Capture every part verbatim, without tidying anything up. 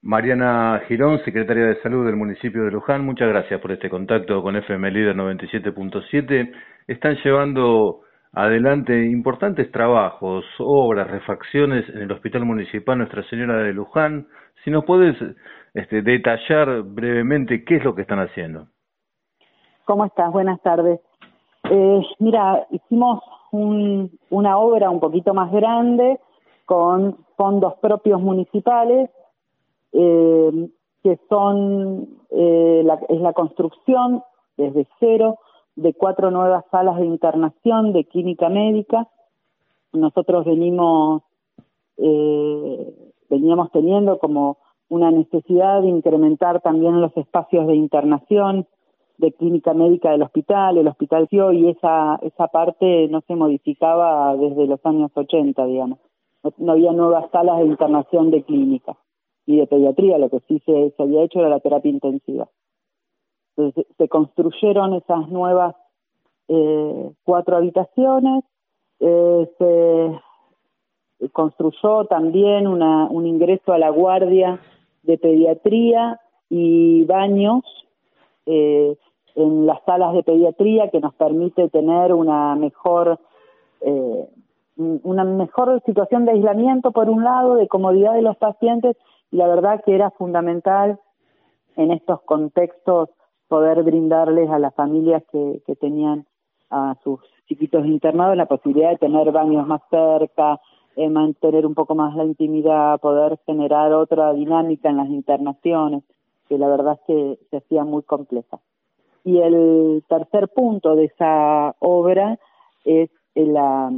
Mariana Girón, secretaria de Salud del municipio de Luján, muchas gracias por este contacto con F M Líder noventa y siete punto siete. Están llevando adelante importantes trabajos, obras, refacciones en el Hospital Municipal Nuestra Señora de Luján. Si nos puedes este, detallar brevemente qué es lo que están haciendo. ¿Cómo estás? Buenas tardes. Eh, mira, hicimos un, una obra un poquito más grande con fondos propios municipales, eh, que son eh, la, es la construcción desde cero de cuatro nuevas salas de internación de clínica médica. Nosotros venimos eh, veníamos teniendo como una necesidad de incrementar también los espacios de internación de clínica médica del hospital, el hospital dio y esa esa parte no se modificaba desde los años ochenta, digamos. No, no había nuevas salas de internación de clínica y de pediatría, lo que sí se, se había hecho era la terapia intensiva. Entonces se construyeron esas nuevas eh, cuatro habitaciones, eh, se construyó también una, un ingreso a la guardia de pediatría y baños eh, en las salas de pediatría que nos permite tener una mejor eh, una mejor situación de aislamiento por un lado, de comodidad de los pacientes, y la verdad que era fundamental en estos contextos poder brindarles a las familias que, que tenían a sus chiquitos internados la posibilidad de tener baños más cerca, eh, mantener un poco más la intimidad, poder generar otra dinámica en las internaciones, que la verdad es que se hacía muy compleja. Y el tercer punto de esa obra es la,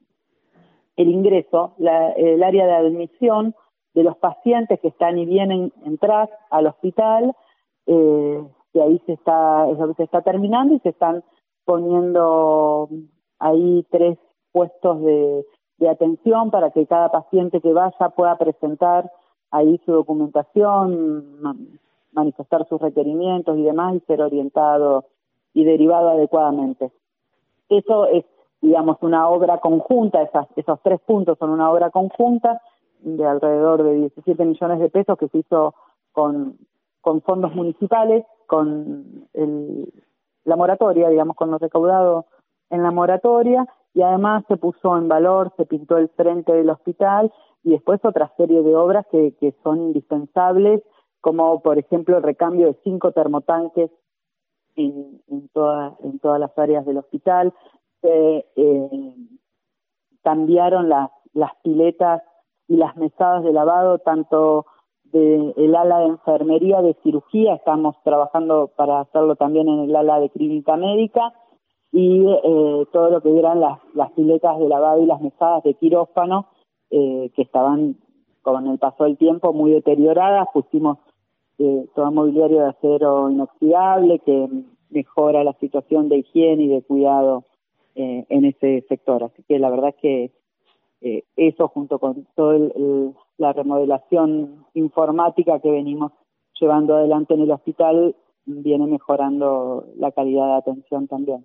el ingreso, la, el área de admisión de los pacientes que están y vienen entrar al hospital, eh, que ahí se está, eso se está terminando y se están poniendo ahí tres puestos de, de atención para que cada paciente que vaya pueda presentar ahí su documentación, manifestar sus requerimientos y demás y ser orientado y derivado adecuadamente. Eso es, digamos, una obra conjunta, esas, esos tres puntos son una obra conjunta de alrededor de diecisiete millones de pesos que se hizo con, con fondos municipales, con el, la moratoria, digamos, con lo recaudado en la moratoria, y además se puso en valor, se pintó el frente del hospital y después otra serie de obras que, que son indispensables, como por ejemplo el recambio de cinco termotanques en, en, toda, en todas las áreas del hospital. Se eh, cambiaron las, las piletas y las mesadas de lavado, tanto del ala de enfermería, de cirugía, estamos trabajando para hacerlo también en el ala de clínica médica, y eh, todo lo que eran las, las piletas de lavado y las mesadas de quirófano, eh, que estaban con el paso del tiempo muy deterioradas. Pusimos eh, todo mobiliario de acero inoxidable que mejora la situación de higiene y de cuidado eh, en ese sector. Así que la verdad es que eh, eso, junto con toda la remodelación informática que venimos llevando adelante en el hospital, viene mejorando la calidad de atención también.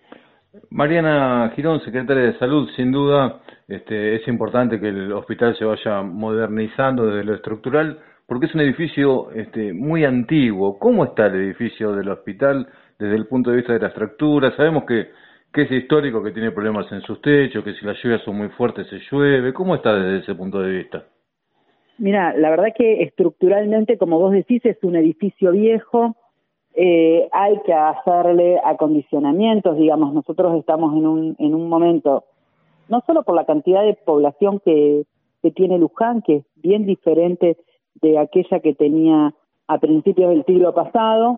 Mariana Girón, secretaria de Salud, sin duda este, es importante que el hospital se vaya modernizando desde lo estructural, porque es un edificio este, muy antiguo. ¿Cómo está el edificio del hospital desde el punto de vista de la estructura? Sabemos que, que es histórico, que tiene problemas en sus techos, que si las lluvias son muy fuertes se llueve. ¿Cómo está desde ese punto de vista? Mira, la verdad que estructuralmente, como vos decís, es un edificio viejo. Eh, hay que hacerle acondicionamientos, digamos. Nosotros estamos en un en un momento, no solo por la cantidad de población que, que tiene Luján, que es bien diferente de aquella que tenía a principios del siglo pasado,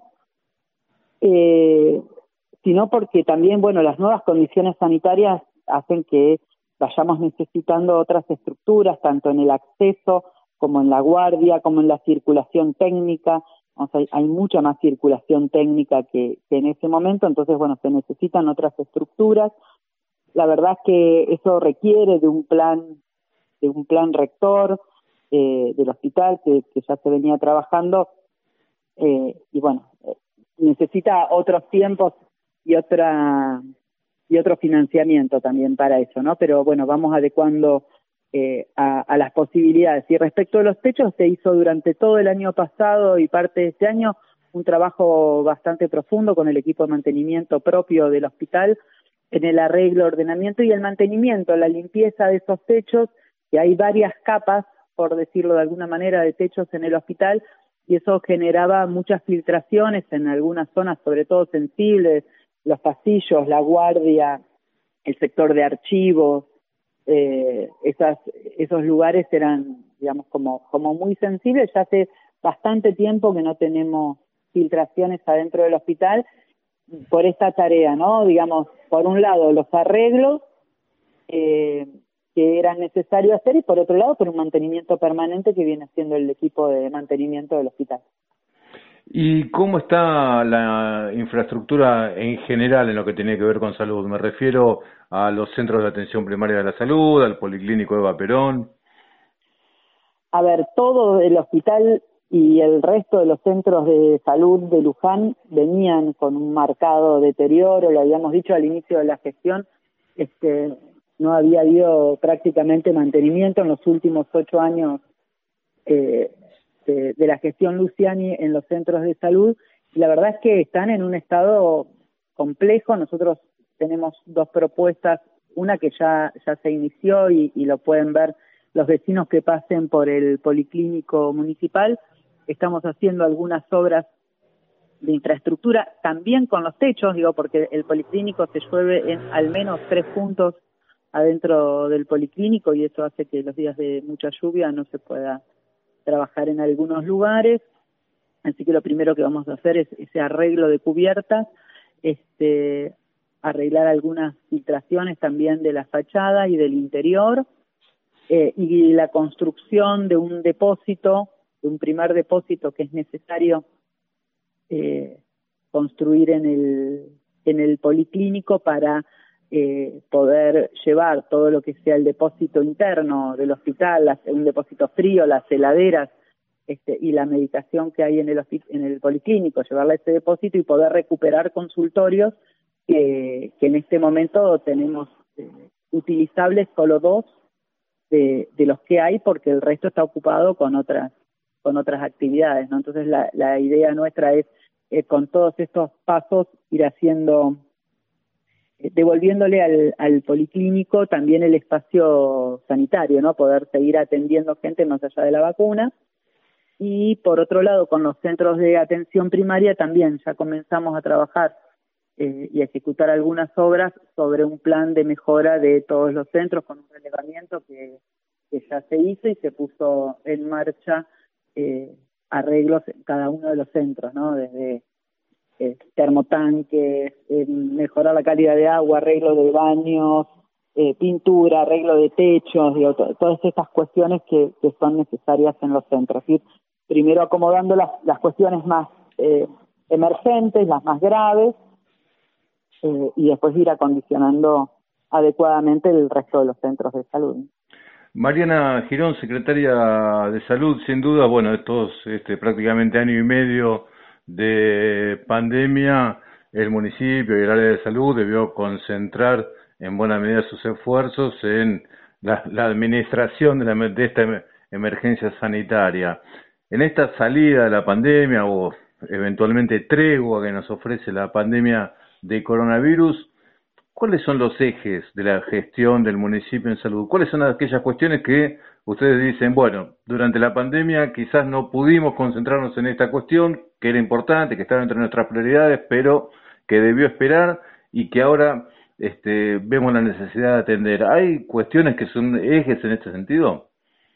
eh, sino porque también, bueno, las nuevas condiciones sanitarias hacen que vayamos necesitando otras estructuras, tanto en el acceso como en la guardia, como en la circulación técnica. O sea, hay mucha más circulación técnica que, que en ese momento, entonces, bueno, se necesitan otras estructuras. La verdad es que eso requiere de un plan, de un plan rector eh, del hospital que, que ya se venía trabajando, eh, y bueno, eh, necesita otros tiempos y otra y otro financiamiento también para eso, ¿no? Pero bueno, vamos adecuando eh, a, a las posibilidades. Y respecto a los techos, se hizo durante todo el año pasado y parte de este año un trabajo bastante profundo con el equipo de mantenimiento propio del hospital en el arreglo, ordenamiento y el mantenimiento, la limpieza de esos techos, que hay varias capas, por decirlo de alguna manera, de techos en el hospital, y eso generaba muchas filtraciones en algunas zonas, sobre todo sensibles, los pasillos, la guardia, el sector de archivos, eh, esas, esos lugares eran, digamos, como, como muy sensibles. Ya hace bastante tiempo que no tenemos filtraciones adentro del hospital por esta tarea, ¿no? Digamos, por un lado, los arreglos eh, que eran necesarios hacer y por otro lado, por un mantenimiento permanente que viene haciendo el equipo de mantenimiento del hospital. ¿Y cómo está la infraestructura en general en lo que tiene que ver con salud? Me refiero a los centros de atención primaria de la salud, al Policlínico Eva Perón. A ver, todo el hospital y el resto de los centros de salud de Luján venían con un marcado deterioro, lo habíamos dicho al inicio de la gestión, este, no había habido prácticamente mantenimiento en los últimos ocho años eh, de, de la gestión Luciani en los centros de salud, y la verdad es que están en un estado complejo. Nosotros tenemos dos propuestas, una que ya, ya se inició y, y lo pueden ver los vecinos que pasen por el Policlínico Municipal. Estamos haciendo algunas obras de infraestructura, también con los techos, digo, porque el Policlínico se llueve en al menos tres puntos adentro del Policlínico y eso hace que los días de mucha lluvia no se pueda trabajar en algunos lugares. Así que lo primero que vamos a hacer es ese arreglo de cubiertas, este, arreglar algunas filtraciones también de la fachada y del interior, eh, y la construcción de un depósito, de un primer depósito que es necesario eh, construir en el, en el Policlínico para eh, poder llevar todo lo que sea el depósito interno del hospital, las, un depósito frío, las heladeras, Este, y la medicación que hay en el, en el Policlínico, llevarla a ese depósito y poder recuperar consultorios que, que en este momento tenemos eh, utilizables solo dos de, de los que hay, porque el resto está ocupado con otras con otras actividades, ¿no? Entonces la, la idea nuestra es eh, con todos estos pasos ir haciendo, eh, devolviéndole al, al Policlínico también el espacio sanitario, ¿no? Poder seguir atendiendo gente más allá de la vacuna. Y por otro lado, con los centros de atención primaria también ya comenzamos a trabajar eh, y a ejecutar algunas obras sobre un plan de mejora de todos los centros con un relevamiento que, que ya se hizo y se puso en marcha eh, arreglos en cada uno de los centros, ¿no? Desde eh, termotanques, eh, mejorar la calidad de agua, arreglo de baños, eh, pintura, arreglo de techos, digo, to- todas estas cuestiones que, que son necesarias en los centros. ¿Sí? Primero acomodando las, las cuestiones más eh, emergentes, las más graves, eh, y después ir acondicionando adecuadamente el resto de los centros de salud. Mariana Girón, secretaria de Salud, sin duda, bueno, estos este, prácticamente año y medio de pandemia, el municipio y el área de salud debió concentrar en buena medida sus esfuerzos en la, la administración de, la, de esta emergencia sanitaria. En esta salida de la pandemia o eventualmente tregua que nos ofrece la pandemia de coronavirus, ¿cuáles son los ejes de la gestión del municipio en salud? ¿Cuáles son aquellas cuestiones que ustedes dicen, bueno, durante la pandemia quizás no pudimos concentrarnos en esta cuestión, que era importante, que estaba entre nuestras prioridades, pero que debió esperar y que ahora este, vemos la necesidad de atender? ¿Hay cuestiones que son ejes en este sentido?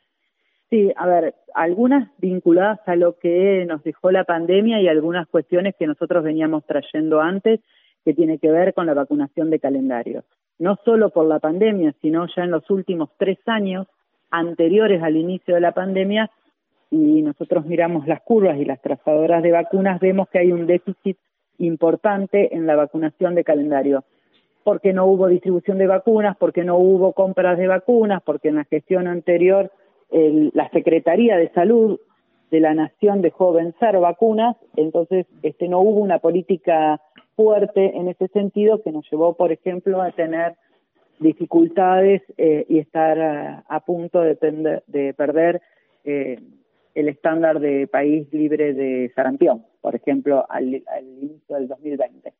Sí, a ver, algunas vinculadas a lo que nos dejó la pandemia y algunas cuestiones que nosotros veníamos trayendo antes, que tiene que ver con la vacunación de calendario. No solo por la pandemia, sino ya en los últimos tres años anteriores al inicio de la pandemia, y nosotros miramos las curvas y las trazadoras de vacunas, vemos que hay un déficit importante en la vacunación de calendario. Porque no hubo distribución de vacunas, porque no hubo compras de vacunas, porque en la gestión anterior el, la Secretaría de Salud de la Nación dejó vencer vacunas, entonces este no hubo una política fuerte en ese sentido que nos llevó, por ejemplo, a tener dificultades eh, y estar a, a punto de, pender, de perder eh, el estándar de país libre de sarampión, por ejemplo, al, al inicio del dos mil veinte.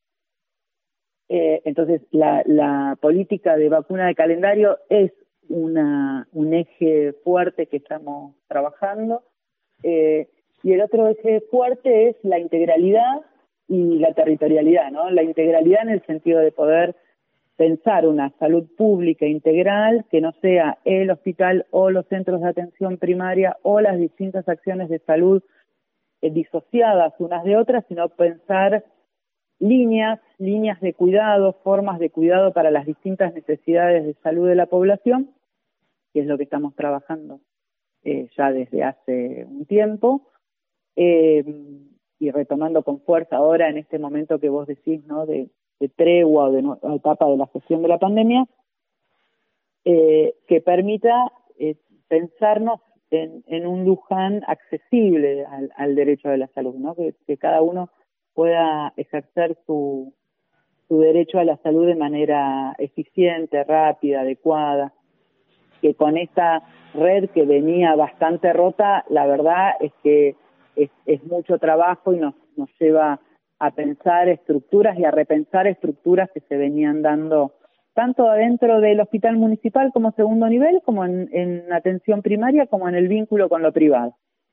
Eh, entonces, la, la política de vacuna de calendario es una, un eje fuerte que estamos trabajando, eh, y el otro eje fuerte es la integralidad y la territorialidad, ¿no? La integralidad en el sentido de poder pensar una salud pública integral que no sea el hospital o los centros de atención primaria o las distintas acciones de salud eh, disociadas unas de otras, sino pensar líneas, líneas de cuidado, formas de cuidado para las distintas necesidades de salud de la población, que es lo que estamos trabajando eh, ya desde hace un tiempo, eh, y retomando con fuerza ahora en este momento que vos decís, ¿no?, de, de tregua o de nueva etapa de la gestión de la pandemia, eh, que permita eh, pensarnos en, en un Luján accesible al, al derecho de la salud, ¿no?, que, que cada uno pueda ejercer su, su derecho a la salud de manera eficiente, rápida, adecuada, que con esta red que venía bastante rota, la verdad es que es, es mucho trabajo y nos, nos lleva a pensar estructuras y a repensar estructuras que se venían dando tanto adentro del hospital municipal como segundo nivel, como en, en atención primaria, como en el vínculo con lo privado.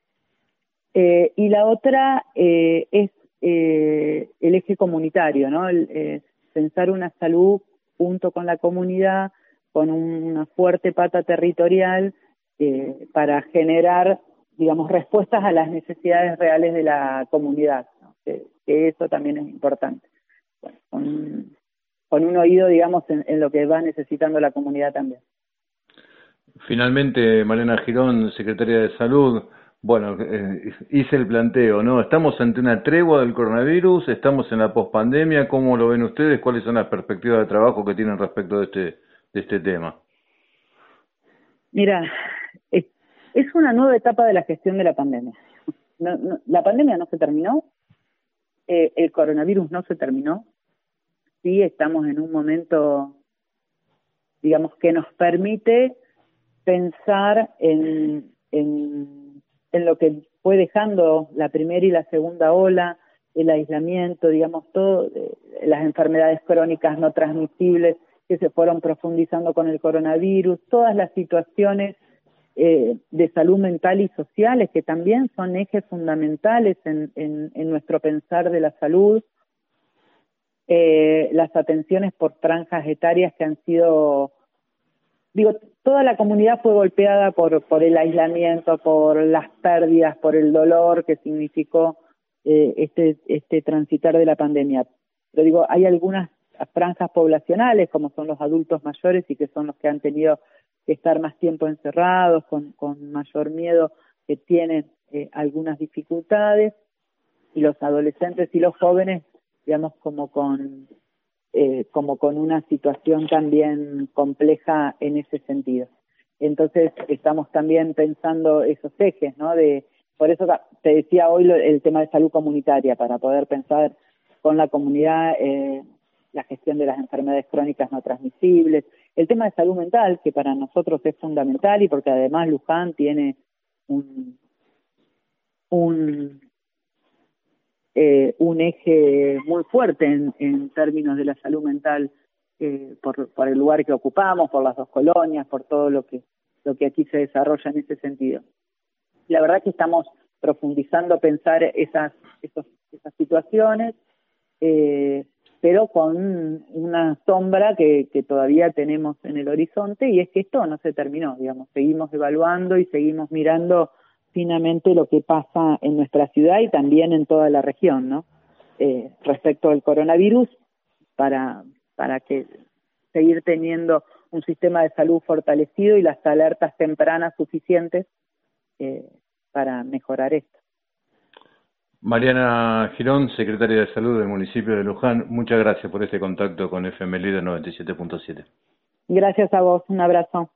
Eh, y la otra eh, es eh, el eje comunitario, ¿no? El, eh, pensar una salud junto con la comunidad, con una fuerte pata territorial eh, para generar, digamos, respuestas a las necesidades reales de la comunidad, ¿no? Que, que eso también es importante. Bueno, con, con un oído, digamos, en, en lo que va necesitando la comunidad también. Finalmente, Mariana Girón, secretaria de Salud, bueno, eh, hice el planteo, ¿no? ¿Estamos ante una tregua del coronavirus? ¿Estamos en la pospandemia? ¿Cómo lo ven ustedes? ¿Cuáles son las perspectivas de trabajo que tienen respecto de este, de este tema? Mira, es, es una nueva etapa de la gestión de la pandemia. No, no, la pandemia no se terminó, eh, el coronavirus no se terminó, sí estamos en un momento, digamos, que nos permite pensar en, en, en lo que fue dejando la primera y la segunda ola, el aislamiento, digamos, todo, eh, las enfermedades crónicas no transmisibles que se fueron profundizando con el coronavirus, todas las situaciones eh, de salud mental y sociales que también son ejes fundamentales en, en, en nuestro pensar de la salud, eh, las atenciones por franjas etarias que han sido, digo, toda la comunidad fue golpeada por, por el aislamiento, por las pérdidas, por el dolor que significó eh, este, este transitar de la pandemia. Pero digo, hay algunas franjas poblacionales, como son los adultos mayores y que son los que han tenido que estar más tiempo encerrados, con, con mayor miedo, que tienen eh, algunas dificultades, y los adolescentes y los jóvenes, digamos, como con eh, como con una situación también compleja en ese sentido. Entonces estamos también pensando esos ejes, ¿no? De, por eso te decía hoy lo, el tema de salud comunitaria, para poder pensar con la comunidad eh, la gestión de las enfermedades crónicas no transmisibles, el tema de salud mental, que para nosotros es fundamental, y porque además Luján tiene un, un Eh, un eje muy fuerte en, en términos de la salud mental, eh, por, por el lugar que ocupamos, por las dos colonias, por todo lo que lo que aquí se desarrolla en ese sentido. La verdad que estamos profundizando pensar esas esos, esas situaciones, eh, pero con una sombra que, que todavía tenemos en el horizonte, y es que esto no se terminó, digamos, seguimos evaluando y seguimos mirando finamente lo que pasa en nuestra ciudad y también en toda la región, ¿no? Eh, respecto al coronavirus, para, para que seguir teniendo un sistema de salud fortalecido y las alertas tempranas suficientes eh, para mejorar esto. Mariana Girón, secretaria de Salud del municipio de Luján, muchas gracias por este contacto con F M Líder noventa y siete punto siete. Gracias a vos, un abrazo.